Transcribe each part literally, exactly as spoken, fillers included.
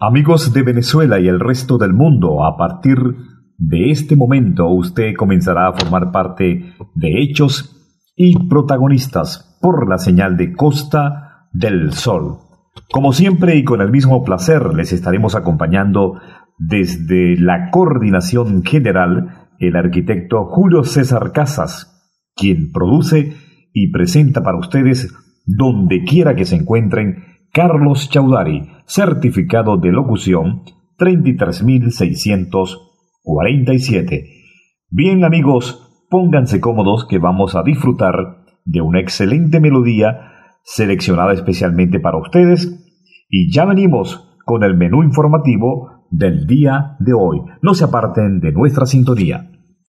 Amigos de Venezuela y el resto del mundo, a partir de este momento usted comenzará a formar parte de Hechos y Protagonistas por la señal de Costa del Sol. Como siempre y con el mismo placer, les estaremos acompañando desde la coordinación general el arquitecto Julio César Casas, quien produce y presenta para ustedes, donde quiera que se encuentren, Carlos Chaudhary, certificado de locución treinta y tres mil seiscientos cuarenta y siete. Bien, amigos, pónganse cómodos que vamos a disfrutar de una excelente melodía seleccionada especialmente para ustedes y ya venimos con el menú informativo del día de hoy. No se aparten de nuestra sintonía.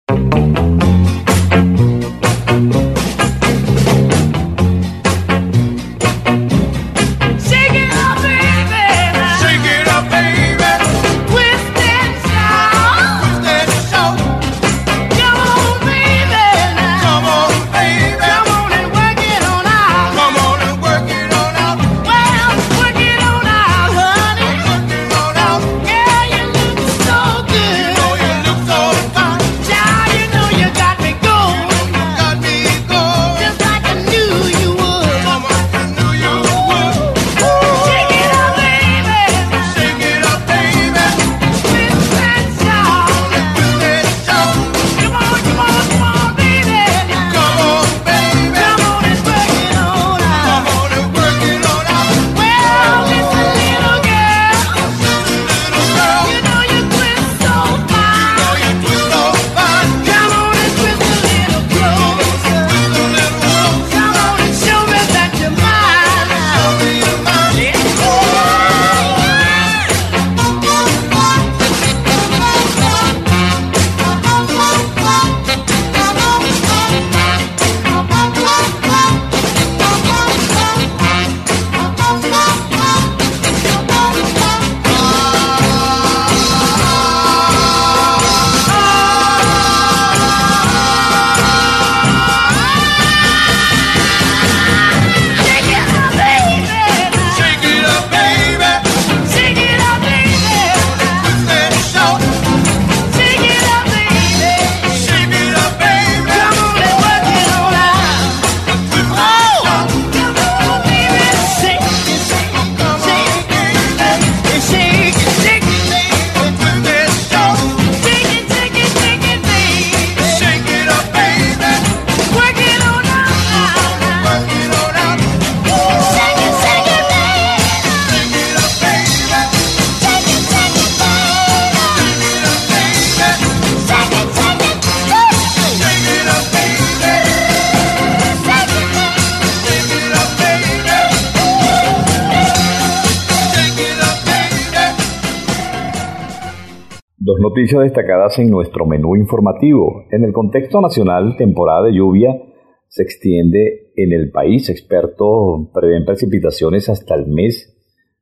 Dos noticias destacadas en nuestro menú informativo. En el contexto nacional, temporada de lluvia se extiende en el país. Expertos prevén precipitaciones hasta el mes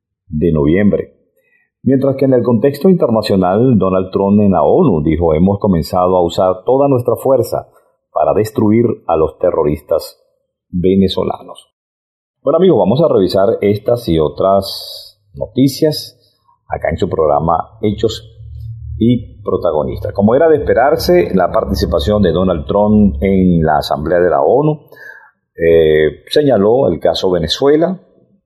de noviembre. Mientras que en el contexto internacional, Donald Trump en la ONU dijo: hemos comenzado a usar toda nuestra fuerza para destruir a los terroristas venezolanos. Bueno, amigos, vamos a revisar estas y otras noticias acá en su programa Hechos y Protagonistas. Como era de esperarse, la participación de Donald Trump en la Asamblea de la ONU eh, señaló el caso Venezuela.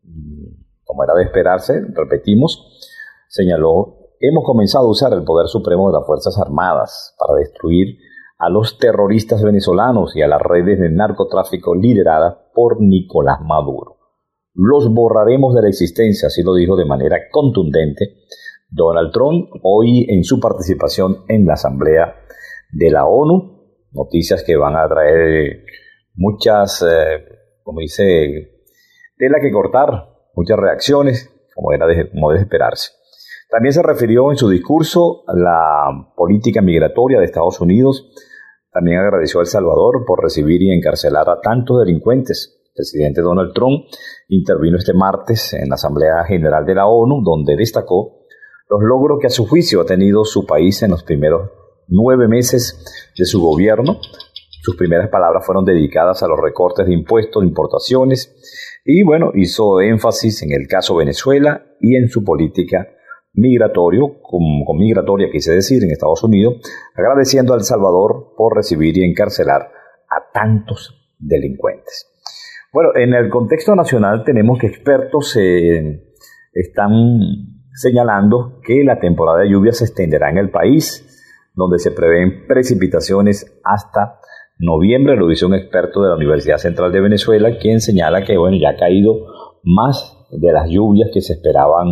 Como era de esperarse, repetimos, señaló: hemos comenzado a usar el poder supremo de las Fuerzas Armadas para destruir a los terroristas venezolanos y a las redes de narcotráfico lideradas por Nicolás Maduro. Los borraremos de la existencia, así lo dijo de manera contundente Donald Trump hoy en su participación en la Asamblea de la ONU. Noticias que van a traer muchas, eh, como dice, tela que cortar, muchas reacciones, como era de, como de esperarse. También se refirió en su discurso a la política migratoria de Estados Unidos. También agradeció a El Salvador por recibir y encarcelar a tantos delincuentes. El presidente Donald Trump intervino este martes en la Asamblea General de la ONU, donde destacó los logros que a su juicio ha tenido su país en los primeros nueve meses de su gobierno. Sus primeras palabras fueron dedicadas a los recortes de impuestos, de importaciones, y bueno, hizo énfasis en el caso Venezuela y en su política migratorio, con, con migratoria quise decir, en Estados Unidos, agradeciendo a El Salvador por recibir y encarcelar a tantos delincuentes. Bueno, en el contexto nacional tenemos que expertos eh, están señalando que la temporada de lluvias se extenderá en el país, donde se prevén precipitaciones hasta noviembre. Lo dice un experto de la Universidad Central de Venezuela, quien señala que bueno, ya ha caído más de las lluvias que se esperaban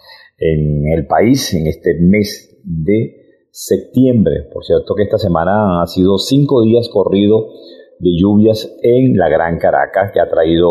en el país en este mes de septiembre. Por cierto que esta semana han sido cinco días corridos de lluvias en la Gran Caracas, que ha traído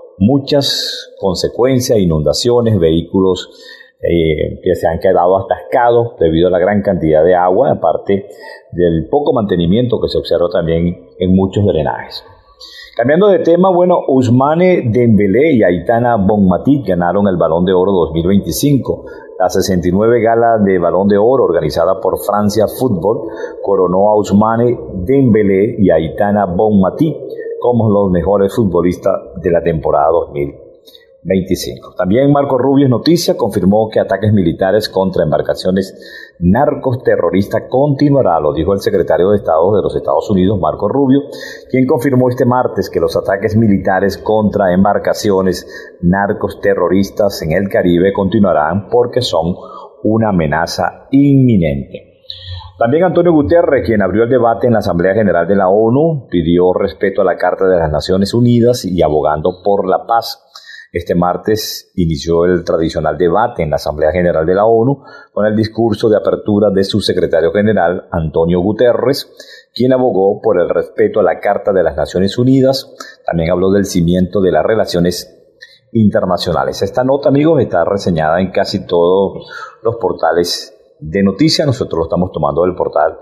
muchas consecuencias, inundaciones, vehículos eh, que se han quedado atascados debido a la gran cantidad de agua, aparte del poco mantenimiento que se observa también en muchos drenajes. Cambiando de tema, bueno, Ousmane Dembélé y Aitana Bonmatí ganaron el Balón de Oro dos mil veinticinco. La sesenta y nueve Gala de Balón de Oro, organizada por Francia Fútbol, coronó a Ousmane Dembélé y Aitana Bonmatí como los mejores futbolistas de la temporada dos mil veinticinco. También Marco Rubio es noticia, confirmó que ataques militares contra embarcaciones narcos terroristas continuará, lo dijo el secretario de Estado de los Estados Unidos, Marco Rubio, quien confirmó este martes que los ataques militares contra embarcaciones narcos terroristas en el Caribe continuarán porque son una amenaza inminente. También Antonio Guterres, quien abrió el debate en la Asamblea General de la ONU, pidió respeto a la Carta de las Naciones Unidas y abogando por la paz. Este martes inició el tradicional debate en la Asamblea General de la ONU con el discurso de apertura de su secretario general, Antonio Guterres, quien abogó por el respeto a la Carta de las Naciones Unidas. También habló del cimiento de las relaciones internacionales. Esta nota, amigos, está reseñada en casi todos los portales de noticias. Nosotros lo estamos tomando del portal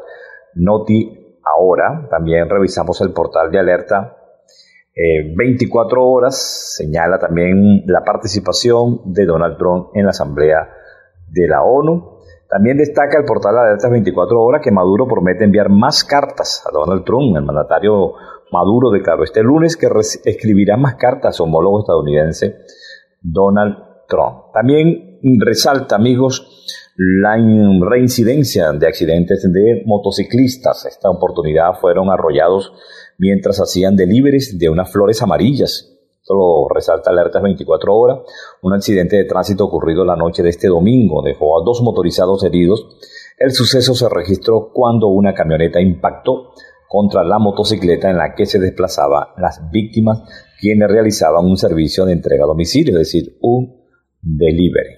Noti Ahora. También revisamos el portal de alerta Eh, veinticuatro horas, señala también la participación de Donald Trump en la Asamblea de la ONU. También destaca el portal de Alertas veinticuatro horas que Maduro promete enviar más cartas a Donald Trump. El mandatario Maduro declaró este lunes que escribirá más cartas a su homólogo estadounidense Donald Trump. También resalta, amigos, la reincidencia de accidentes de motociclistas. Esta oportunidad fueron arrollados mientras hacían deliveries de unas flores amarillas. Esto lo resalta Alertas veinticuatro horas. Un accidente de tránsito ocurrido la noche de este domingo dejó a dos motorizados heridos. El suceso se registró cuando una camioneta impactó contra la motocicleta en la que se desplazaban las víctimas, quienes realizaban un servicio de entrega a domicilio, es decir, un delivery.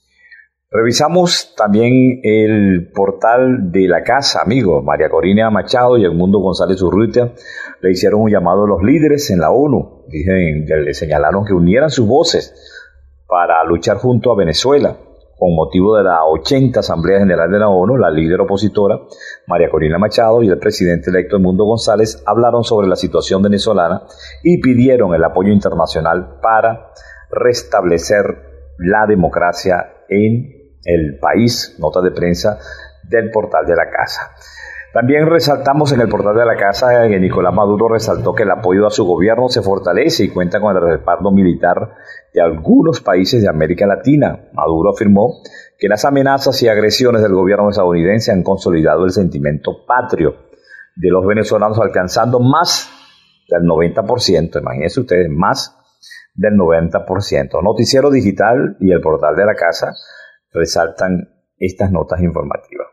Revisamos también el portal de la casa, amigos. María Corina Machado y Edmundo González Urrutia le hicieron un llamado a los líderes en la ONU. Dicen, le señalaron que unieran sus voces para luchar junto a Venezuela. Con motivo de la ochenta Asamblea General de la ONU, la líder opositora, María Corina Machado, y el presidente electo Edmundo González hablaron sobre la situación venezolana y pidieron el apoyo internacional para restablecer la democracia en el país. Nota de prensa del portal de la casa. También resaltamos en el portal de la casa que Nicolás Maduro resaltó que el apoyo a su gobierno se fortalece y cuenta con el respaldo militar de algunos países de América Latina. Maduro afirmó que las amenazas y agresiones del gobierno estadounidense han consolidado el sentimiento patrio de los venezolanos, alcanzando más del noventa por ciento. Imagínense ustedes, más del noventa por ciento. Noticiero Digital y el portal de la casa resaltan estas notas informativas.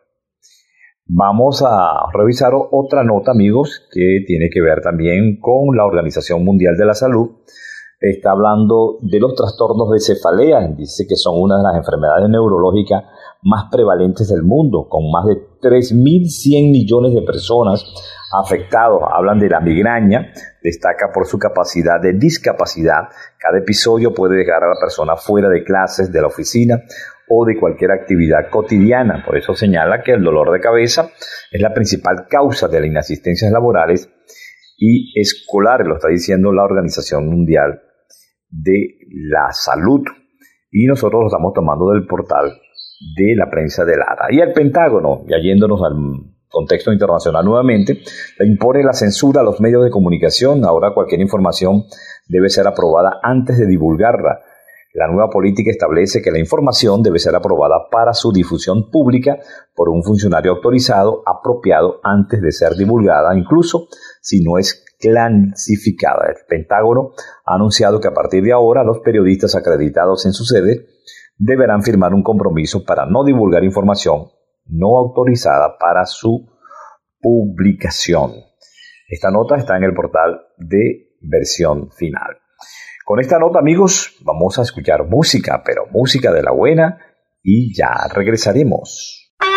Vamos a revisar otra nota, amigos, que tiene que ver también con la Organización Mundial de la Salud. Está hablando de los trastornos de cefalea. Dice que son una de las enfermedades neurológicas más prevalentes del mundo, con más de tres mil cien millones de personas afectados. Hablan de la migraña, destaca por su capacidad de discapacidad. Cada episodio puede dejar a la persona fuera de clases, de la oficina o de cualquier actividad cotidiana. Por eso señala que el dolor de cabeza es la principal causa de las inasistencias laborales y escolares, lo está diciendo la Organización Mundial de la Salud. Y nosotros lo estamos tomando del portal de la prensa de Lara. Y el Pentágono, y yéndonos al contexto internacional nuevamente, le impone la censura a los medios de comunicación. Ahora cualquier información debe ser aprobada antes de divulgarla. La nueva política establece que la información debe ser aprobada para su difusión pública por un funcionario autorizado, apropiado antes de ser divulgada, incluso si no es clasificada. El Pentágono ha anunciado que a partir de ahora los periodistas acreditados en su sede deberán firmar un compromiso para no divulgar información no autorizada para su publicación. Esta nota está en el portal de Versión Final. Con esta nota, amigos, vamos a escuchar música, pero música de la buena, y ya regresaremos.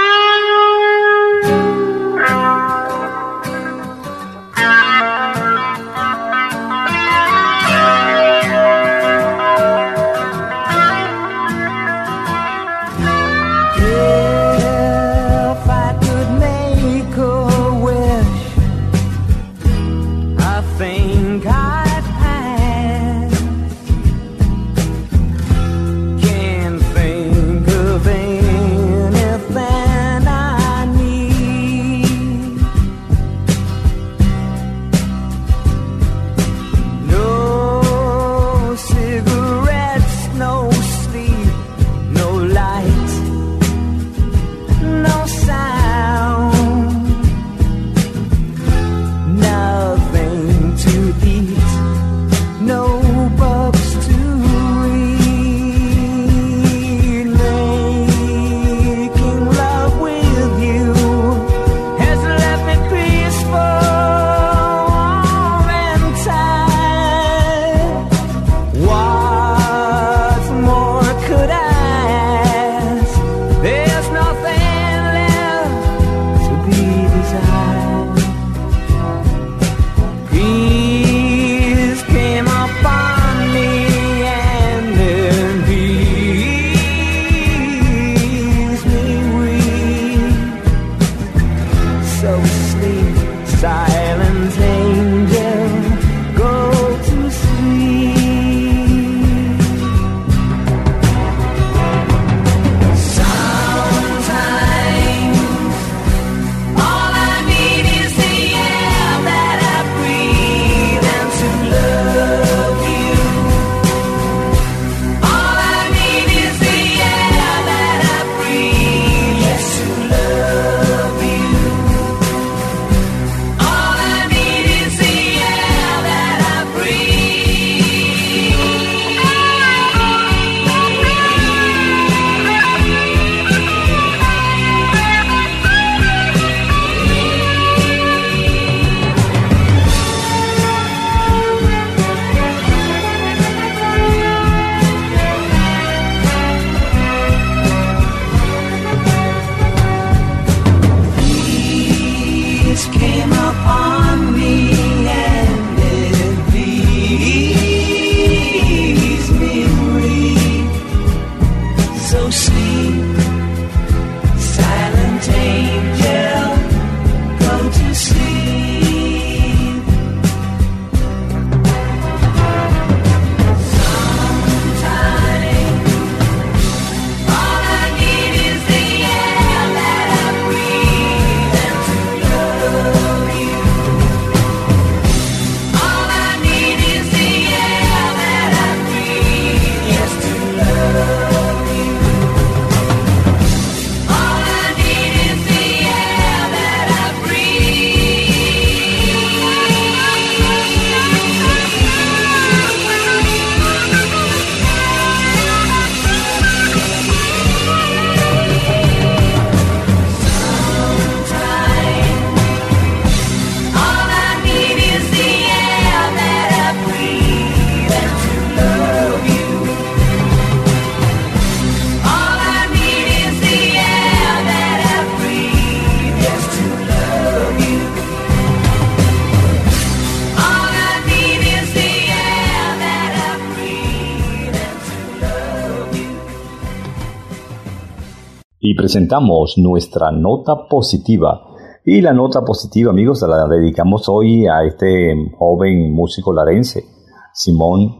Y presentamos nuestra nota positiva. Y la nota positiva, amigos, la dedicamos hoy a este joven músico larense, Simón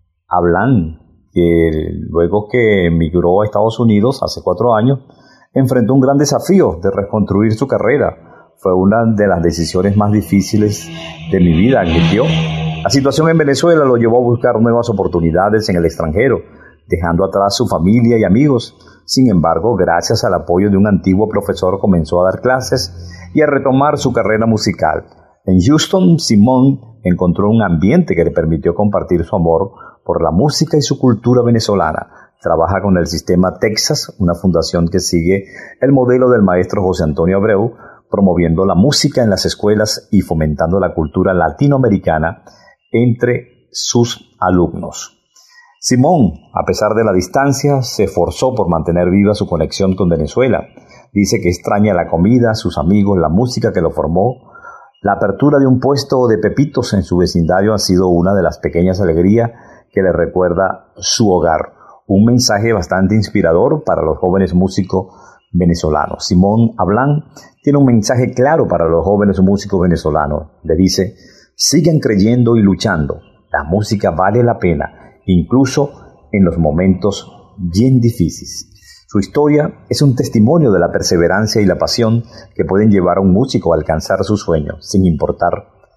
Ablán, que luego que emigró a Estados Unidos hace cuatro años, enfrentó un gran desafío de reconstruir su carrera. Fue una de las decisiones más difíciles de mi vida, admitió. La situación en Venezuela lo llevó a buscar nuevas oportunidades en el extranjero, dejando atrás su familia y amigos. Sin embargo, gracias al apoyo de un antiguo profesor, comenzó a dar clases y a retomar su carrera musical. En Houston, Simón encontró un ambiente que le permitió compartir su amor por la música y su cultura venezolana. Trabaja con el Sistema Texas, una fundación que sigue el modelo del maestro José Antonio Abreu, promoviendo la música en las escuelas y fomentando la cultura latinoamericana entre sus alumnos. Simón, a pesar de la distancia, se esforzó por mantener viva su conexión con Venezuela. Dice que extraña la comida, sus amigos, la música que lo formó. La apertura de un puesto de pepitos en su vecindario ha sido una de las pequeñas alegrías que le recuerda su hogar. Un mensaje bastante inspirador para los jóvenes músicos venezolanos. Simón Ablán tiene un mensaje claro para los jóvenes músicos venezolanos. Le dice: sigan creyendo y luchando. La música vale la pena, incluso en los momentos bien difíciles. Su historia es un testimonio de la perseverancia y la pasión que pueden llevar a un músico a alcanzar sus sueños, sin importar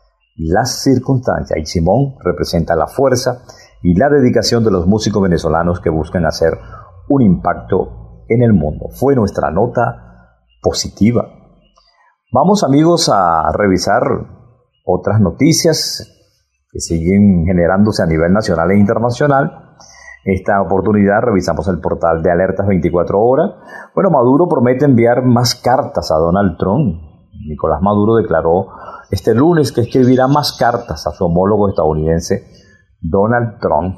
las circunstancias. Y Simón representa la fuerza y la dedicación de los músicos venezolanos que buscan hacer un impacto en el mundo. Fue nuestra nota positiva. Vamos, amigos, a revisar otras noticias que siguen generándose a nivel nacional e internacional. Esta oportunidad revisamos el portal de Alertas veinticuatro horas. Bueno, Maduro promete enviar más cartas a Donald Trump. Nicolás Maduro declaró este lunes que escribirá más cartas a su homólogo estadounidense Donald Trump,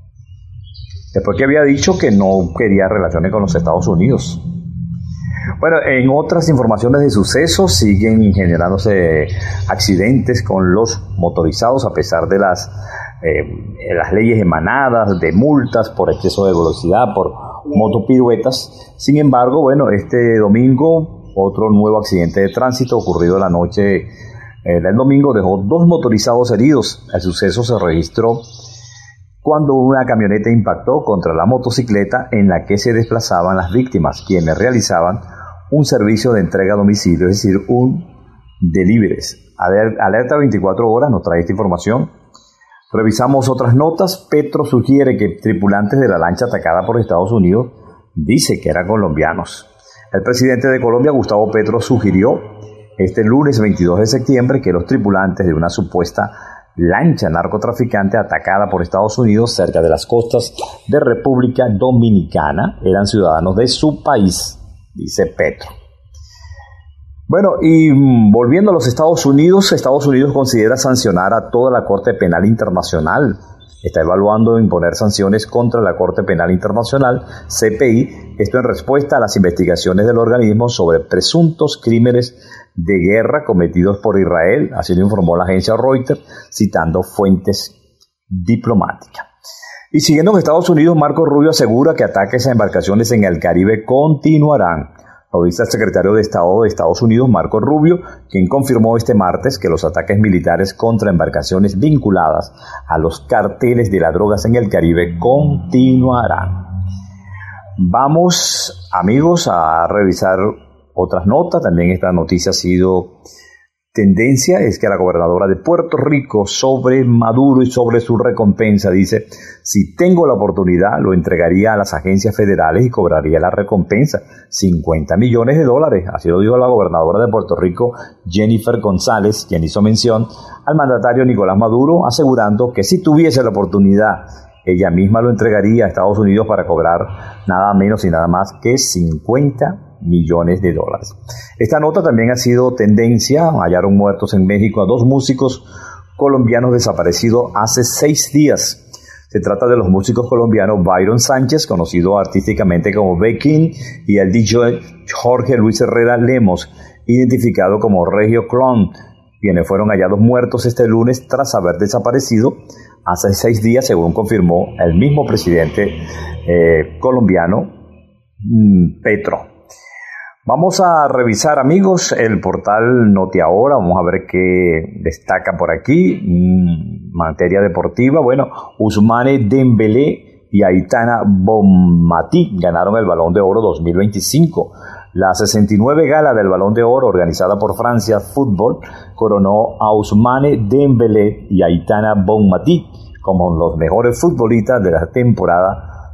después que había dicho que no quería relaciones con los Estados Unidos. Bueno, en otras informaciones de sucesos siguen generándose accidentes con los motorizados a pesar de las, eh, las leyes emanadas de multas por exceso de velocidad, por motopiruetas. Sin embargo, bueno, este domingo otro nuevo accidente de tránsito ocurrido la noche eh, del domingo dejó dos motorizados heridos. El suceso se registró cuando una camioneta impactó contra la motocicleta en la que se desplazaban las víctimas, quienes realizaban un servicio de entrega a domicilio, es decir, un deliveries. Alerta veinticuatro horas nos trae esta información. Revisamos otras notas. Petro sugiere que tripulantes de la lancha atacada por Estados Unidos dice que eran colombianos. El presidente de Colombia, Gustavo Petro, sugirió este lunes veintidós de septiembre que los tripulantes de una supuesta lancha narcotraficante atacada por Estados Unidos cerca de las costas de República Dominicana eran ciudadanos de su país, dice Petro. Bueno, y volviendo a los Estados Unidos, Estados Unidos considera sancionar a toda la Corte Penal Internacional. Está evaluando imponer sanciones contra la Corte Penal Internacional, C P I, esto en respuesta a las investigaciones del organismo sobre presuntos crímenes de guerra cometidos por Israel, así lo informó la agencia Reuters, citando fuentes diplomáticas. Y siguiendo en Estados Unidos, Marco Rubio asegura que ataques a embarcaciones en el Caribe continuarán. Lo dice el secretario de Estado de Estados Unidos, Marco Rubio, quien confirmó este martes que los ataques militares contra embarcaciones vinculadas a los carteles de las drogas en el Caribe continuarán. Vamos, amigos, a revisar otras notas. También esta noticia ha sido tendencia, es que la gobernadora de Puerto Rico sobre Maduro y sobre su recompensa dice: si tengo la oportunidad lo entregaría a las agencias federales y cobraría la recompensa, cincuenta millones de dólares. Así lo dijo la gobernadora de Puerto Rico, Jennifer González, quien hizo mención al mandatario Nicolás Maduro, asegurando que si tuviese la oportunidad ella misma lo entregaría a Estados Unidos para cobrar nada menos y nada más que cincuenta millones de dólares. Esta nota también ha sido tendencia. Hallaron muertos en México a dos músicos colombianos desaparecidos hace seis días. Se trata de los músicos colombianos Byron Sánchez, conocido artísticamente como Bekin, y el D J Jorge Luis Herrera Lemos, identificado como Regio Clon, quienes fueron hallados muertos este lunes tras haber desaparecido hace seis días, según confirmó el mismo presidente eh, colombiano, mm, Petro. Vamos a revisar, amigos, el portal Notiahora. Vamos a ver qué destaca por aquí. Mm, materia deportiva, bueno, Ousmane Dembélé y Aitana Bonmatí ganaron el Balón de Oro dos mil veinticinco. La sesenta y nueve gala del Balón de Oro, organizada por Francia Fútbol, coronó a Ousmane Dembélé y Aitana Bonmatí como los mejores futbolistas de la temporada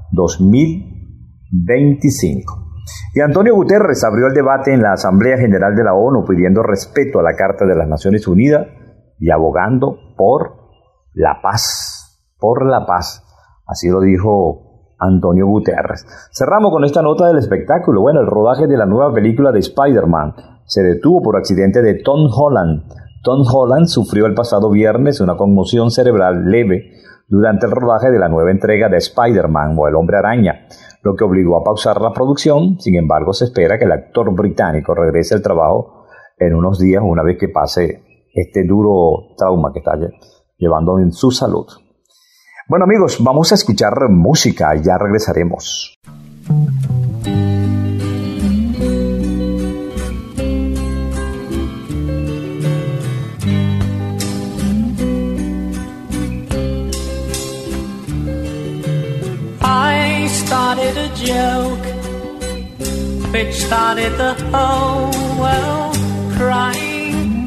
dos mil veinticinco. Y Antonio Guterres abrió el debate en la Asamblea General de la ONU pidiendo respeto a la Carta de las Naciones Unidas y abogando por la paz, por la paz. Así lo dijo Antonio Guterres. Cerramos con esta nota del espectáculo. Bueno, el rodaje de la nueva película de Spider-Man se detuvo por accidente de Tom Holland. Tom Holland sufrió el pasado viernes una conmoción cerebral leve durante el rodaje de la nueva entrega de Spider-Man o El Hombre Araña, lo que obligó a pausar la producción. Sin embargo, se espera que el actor británico regrese al trabajo en unos días, una vez que pase este duro trauma que está llevando en su salud. Bueno, amigos, vamos a escuchar música y ya regresaremos. I started a joke which started the whole world crying,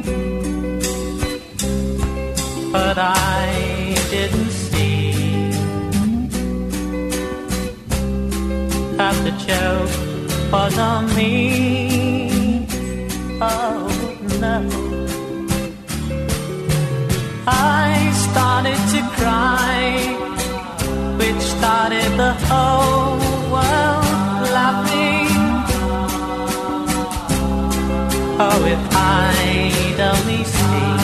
but I didn't see that the joke was on me. Oh no, I started to cry, which started the whole world laughing. Oh, if I'd only seen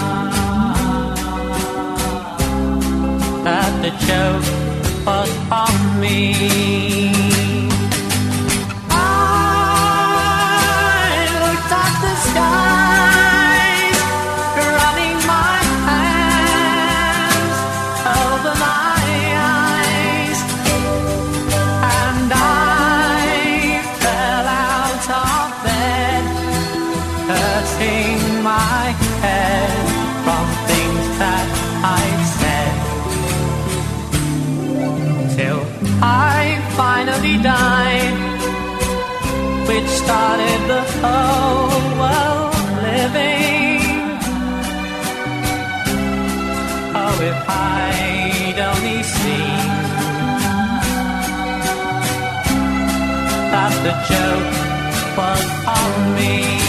that the joke was on me. I looked at the skies, running my hands over my eyes, and I fell out of bed, hurting my head from things that I'd said, till I finally died, which started the whole world living. Oh, if I'd only seen that the joke was on me.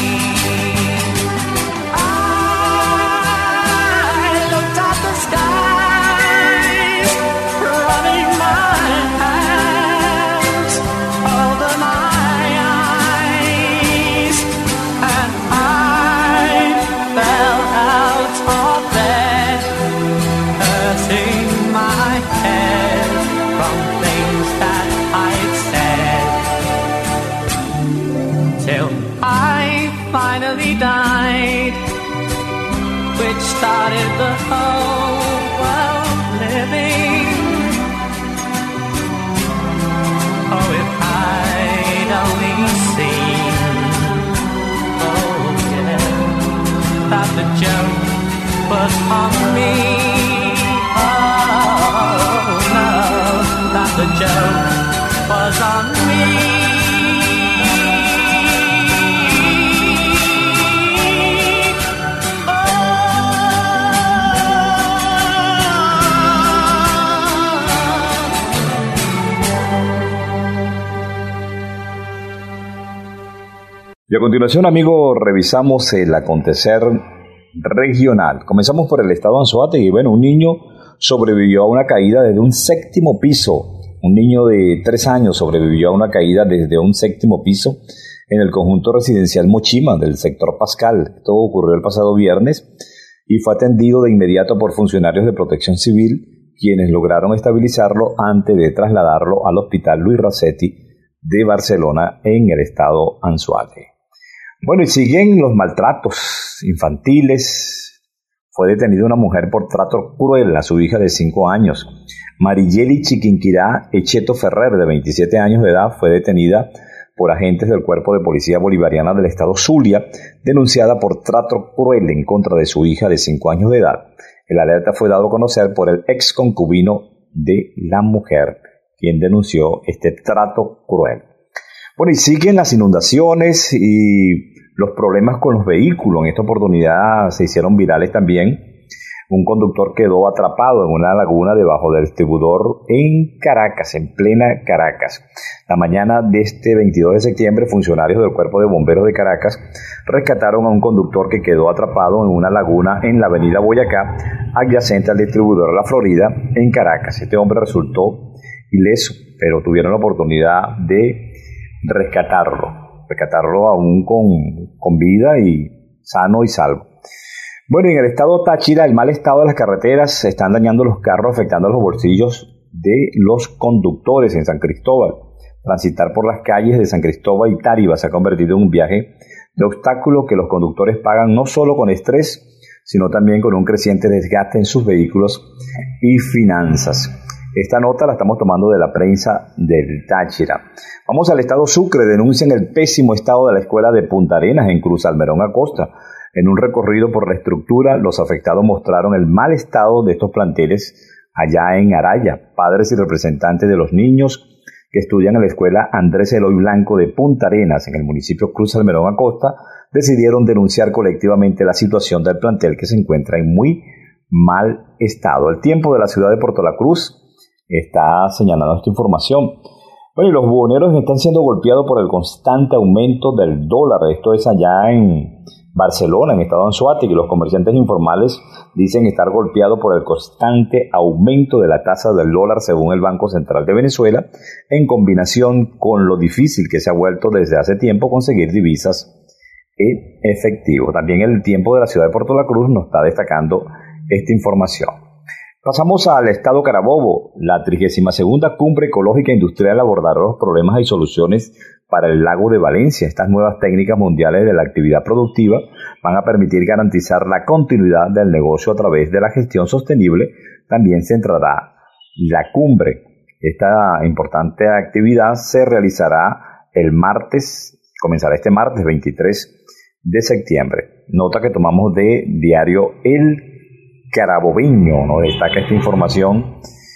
Died, which started the whole world living. Oh, if I'd only seen, oh yeah, that the joke was on me. Oh no, that the joke was on me. Y a continuación, amigos, revisamos el acontecer regional. Comenzamos por el estado de Anzoátegui. Bueno, un niño sobrevivió a una caída desde un séptimo piso. Un niño de tres años sobrevivió a una caída desde un séptimo piso en el conjunto residencial Mochima del sector Pascal. Todo ocurrió el pasado viernes y fue atendido de inmediato por funcionarios de Protección Civil, quienes lograron estabilizarlo antes de trasladarlo al Hospital Luis Racetti de Barcelona en el estado Anzoátegui. Bueno, y siguen los maltratos infantiles. Fue detenida una mujer por trato cruel a su hija de cinco años. Mariyeli Chiquinquirá Echeto Ferrer, de veintisiete años de edad, fue detenida por agentes del Cuerpo de Policía Bolivariana del estado Zulia, denunciada por trato cruel en contra de su hija de cinco años de edad. El alerta fue dado a conocer por el ex concubino de la mujer, quien denunció este trato cruel. Bueno, y siguen las inundaciones y los problemas con los vehículos. En esta oportunidad se hicieron virales también Un conductor quedó atrapado en una laguna debajo del distribuidor en Caracas, en plena Caracas. La mañana de este veintidós de septiembre, funcionarios del Cuerpo de Bomberos de Caracas rescataron a un conductor que quedó atrapado en una laguna en la avenida Boyacá, adyacente al distribuidor La Florida, en Caracas. Este hombre resultó ileso, pero tuvieron la oportunidad de rescatarlo, rescatarlo aún con, con vida y sano y salvo. Bueno, en el estado Táchira, el mal estado de las carreteras están dañando los carros, afectando los bolsillos de los conductores en San Cristóbal. Transitar por las calles de San Cristóbal y Táriba se ha convertido en un viaje de obstáculos que los conductores pagan no solo con estrés, sino también con un creciente desgaste en sus vehículos y finanzas. Esta nota la estamos tomando de la prensa del Táchira. Vamos al estado Sucre. Denuncian el pésimo estado de la escuela de Punta Arenas en Cruz Almerón Acosta. En un recorrido por la estructura, los afectados mostraron el mal estado de estos planteles allá en Araya. Padres y representantes de los niños que estudian en la escuela Andrés Eloy Blanco de Punta Arenas, en el municipio Cruz Almerón Acosta, decidieron denunciar colectivamente la situación del plantel que se encuentra en muy mal estado. El Tiempo de la ciudad de Puerto La Cruz está señalando esta información. Bueno, y los buhoneros están siendo golpeados por el constante aumento del dólar. Esto es allá en Barcelona, en estado Anzoátegui. Los comerciantes informales dicen estar golpeados por el constante aumento de la tasa del dólar según el Banco Central de Venezuela, en combinación con lo difícil que se ha vuelto desde hace tiempo conseguir divisas en efectivo. También el Tiempo de la ciudad de Puerto La Cruz nos está destacando esta información. Pasamos al estado Carabobo. La trigésima segunda Cumbre Ecológica Industrial abordará los problemas y soluciones para el lago de Valencia. Estas nuevas técnicas mundiales de la actividad productiva van a permitir garantizar la continuidad del negocio a través de la gestión sostenible. También centrará la cumbre. Esta importante actividad se realizará el martes, comenzará este martes veintitrés de septiembre. Nota que tomamos de diario El Carabobeño, nos destaca esta información.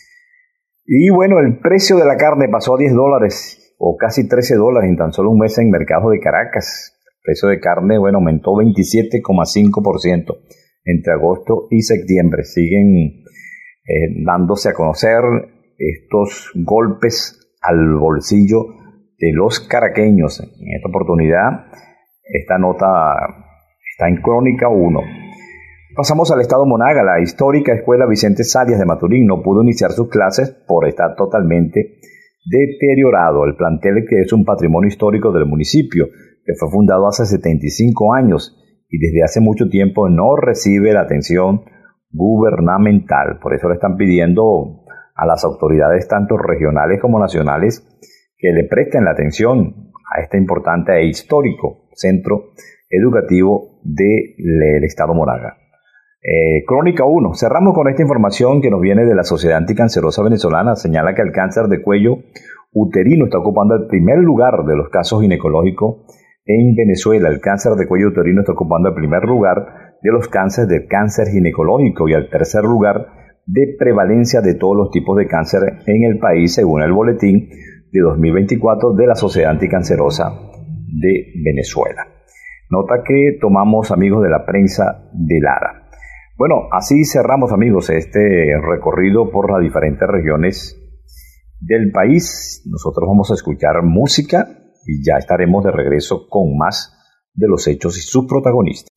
Y bueno, el precio de la carne pasó a diez dólares o casi trece dólares en tan solo un mes en mercado de Caracas. El precio de carne, bueno, aumentó veintisiete coma cinco por ciento entre agosto y septiembre. Siguen eh, dándose a conocer estos golpes al bolsillo de los caraqueños. En esta oportunidad, esta nota está en Crónica uno. Pasamos al estado Monaga. La histórica escuela Vicente Salias de Maturín no pudo iniciar sus clases por estar totalmente deteriorado. El plantel, que es un patrimonio histórico del municipio, que fue fundado hace setenta y cinco años y desde hace mucho tiempo no recibe la atención gubernamental. Por eso le están pidiendo a las autoridades, tanto regionales como nacionales, que le presten la atención a este importante e histórico centro educativo del estado Monaga. Eh, Crónica uno. Cerramos con esta información que nos viene de la Sociedad Anticancerosa Venezolana. Señala que el cáncer de cuello uterino está ocupando el primer lugar de los casos ginecológicos en Venezuela. El cáncer de cuello uterino está ocupando el primer lugar de los cánceres del cáncer ginecológico y el tercer lugar de prevalencia de todos los tipos de cáncer en el país, según el boletín de dos mil veinticuatro de la Sociedad Anticancerosa de Venezuela. Nota que tomamos, amigos, de la prensa de Lara. Bueno, así cerramos, amigos, este recorrido por las diferentes regiones del país. Nosotros vamos a escuchar música y ya estaremos de regreso con más de los hechos y sus protagonistas.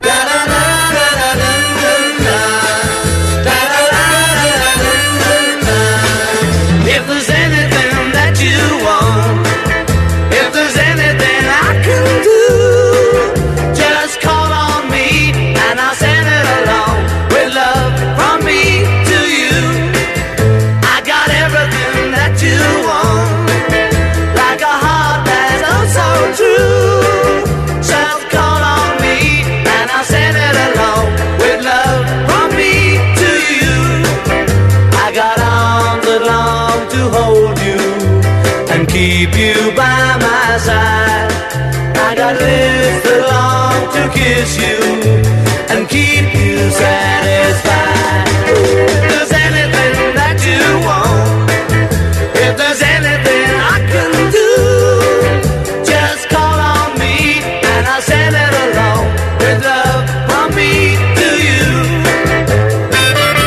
Keep you by my side. I got lips that long to kiss you and keep you satisfied. If there's anything that you want, if there's anything I can do, just call on me and I'll send it along with love from me to you.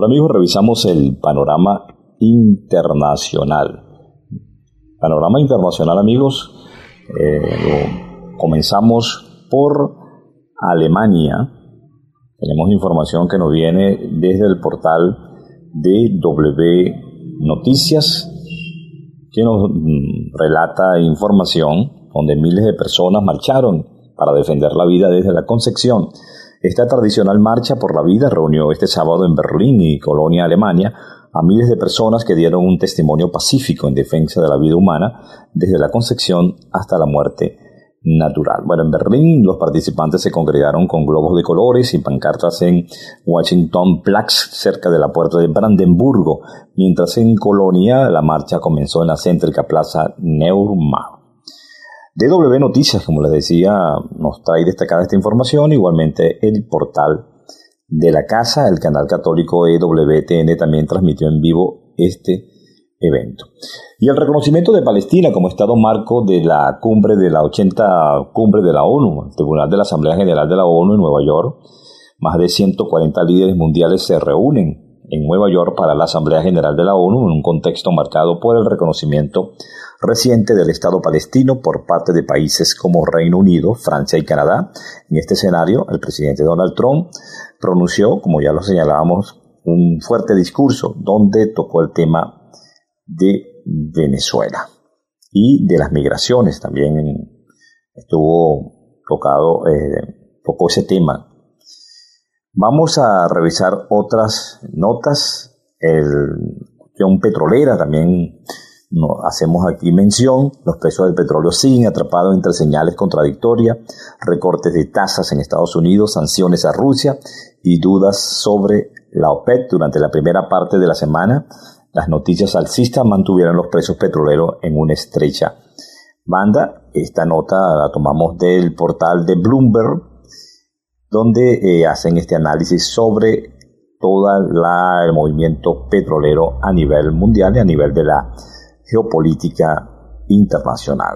amigos, revisamos el panorama internacional. Panorama internacional, amigos, eh, lo comenzamos por Alemania. Tenemos información que nos viene desde el portal de W Noticias, que nos relata información donde miles de personas marcharon para defender la vida desde la concepción. Esta tradicional marcha por la vida reunió este sábado en Berlín y Colonia, Alemania, a miles de personas que dieron un testimonio pacífico en defensa de la vida humana desde la concepción hasta la muerte natural. Bueno, en Berlín los participantes se congregaron con globos de colores y pancartas en Washington Platz, cerca de la puerta de Brandenburgo, mientras en Colonia la marcha comenzó en la céntrica plaza Neumarkt. D W Noticias, como les decía, nos trae destacada esta información. Igualmente el portal de la casa, el canal católico E W T N, también transmitió en vivo este evento. Y el reconocimiento de Palestina como Estado marco de la cumbre de la ochenta cumbre de la ONU, el Tribunal de la Asamblea General de la ONU en Nueva York. Más de ciento cuarenta líderes mundiales se reúnen en Nueva York para la Asamblea General de la ONU en un contexto marcado por el reconocimiento reciente del Estado palestino por parte de países como Reino Unido, Francia y Canadá. En este escenario, el presidente Donald Trump pronunció, como ya lo señalábamos, un fuerte discurso donde tocó el tema de Venezuela y de las migraciones. También estuvo tocado, eh, tocó ese tema. Vamos a revisar otras notas. El cuestión petrolera también no, hacemos aquí mención. Los precios del petróleo siguen atrapados entre señales contradictorias, recortes de tasas en Estados Unidos, sanciones a Rusia y dudas sobre la OPEC. Durante la primera parte de la semana, las noticias alcistas mantuvieron los precios petroleros en una estrecha banda. Esta nota la tomamos del portal de Bloomberg, donde eh, hacen este análisis sobre todo el movimiento petrolero a nivel mundial y a nivel de la geopolítica internacional.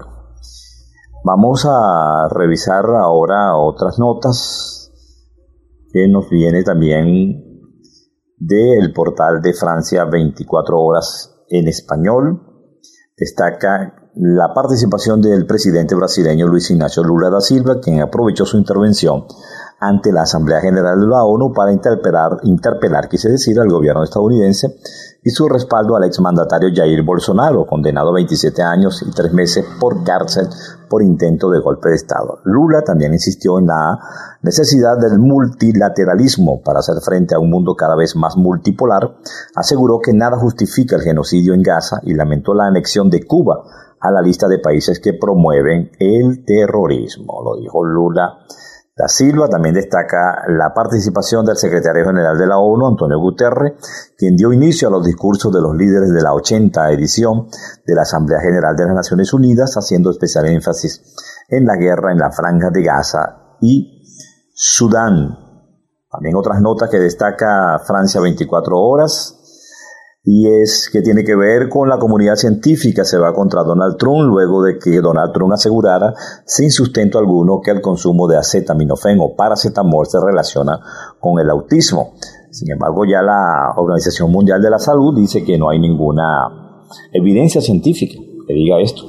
Vamos a revisar ahora otras notas que nos viene también del portal de Francia veinticuatro horas en español. Destaca la participación del presidente brasileño Luis Ignacio Lula da Silva, quien aprovechó su intervención ante la Asamblea General de la ONU para interpelar, interpelar, quise decir, al gobierno estadounidense y su respaldo al exmandatario Jair Bolsonaro, condenado a veintisiete años y tres meses por cárcel por intento de golpe de Estado. Lula también insistió en la necesidad del multilateralismo para hacer frente a un mundo cada vez más multipolar. Aseguró que nada justifica el genocidio en Gaza y lamentó la anexión de Cuba a la lista de países que promueven el terrorismo. Lo dijo Lula da Silva. También destaca la participación del secretario general de la ONU, Antonio Guterres, quien dio inicio a los discursos de los líderes de la ochenta edición de la Asamblea General de las Naciones Unidas, haciendo especial énfasis en la guerra en la franja de Gaza y Sudán. También otras notas que destaca Francia veinticuatro horas, y es que tiene que ver con la comunidad científica. Se va contra Donald Trump luego de que Donald Trump asegurara sin sustento alguno que el consumo de acetaminofén o paracetamol se relaciona con el autismo. Sin embargo, ya la Organización Mundial de la Salud dice que no hay ninguna evidencia científica que diga esto.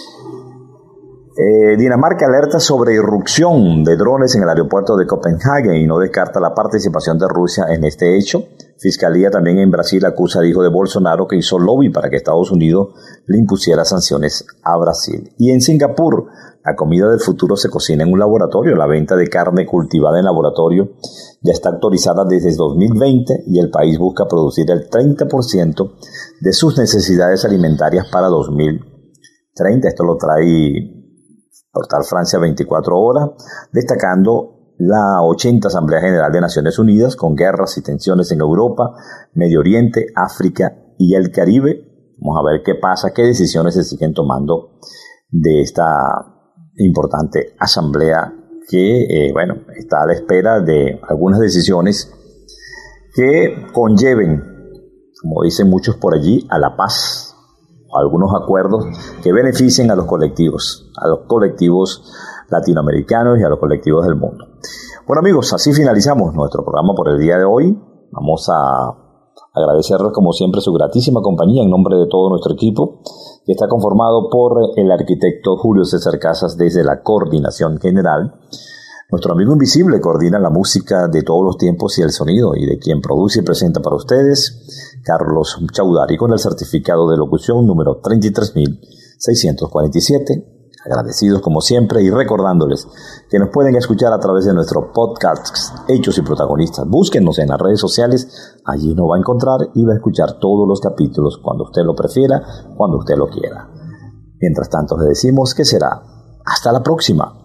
Eh, Dinamarca alerta sobre irrupción de drones en el aeropuerto de Copenhague y no descarta la participación de Rusia en este hecho. Fiscalía también en Brasil acusa al hijo de Bolsonaro que hizo lobby para que Estados Unidos le impusiera sanciones a Brasil. Y en Singapur, la comida del futuro se cocina en un laboratorio. La venta de carne cultivada en laboratorio ya está autorizada desde dos mil veinte y el país busca producir el treinta por ciento de sus necesidades alimentarias para dos mil treinta. Esto lo trae Portal Francia veinticuatro horas, destacando la ochenta Asamblea General de Naciones Unidas con guerras y tensiones en Europa, Medio Oriente, África y el Caribe. Vamos a ver qué pasa, qué decisiones se siguen tomando de esta importante asamblea que, eh, bueno, está a la espera de algunas decisiones que conlleven, como dicen muchos por allí, a la paz. Algunos acuerdos que beneficien a los colectivos, a los colectivos latinoamericanos y a los colectivos del mundo. Bueno amigos, así finalizamos nuestro programa por el día de hoy. Vamos a Agradecerles como siempre su gratísima compañía en nombre de todo nuestro equipo, que está conformado por el arquitecto Julio César Casas desde la Coordinación General. Nuestro amigo invisible coordina la música de todos los tiempos y el sonido, y de quien produce y presenta para ustedes, Carlos Chaudari, con el certificado de locución número treinta y tres mil seiscientos cuarenta y siete. Agradecidos como siempre y recordándoles que nos pueden escuchar a través de nuestro podcast Hechos y Protagonistas. Búsquennos en las redes sociales, allí nos va a encontrar y va a escuchar todos los capítulos cuando usted lo prefiera, cuando usted lo quiera. Mientras tanto, le decimos que será hasta la próxima.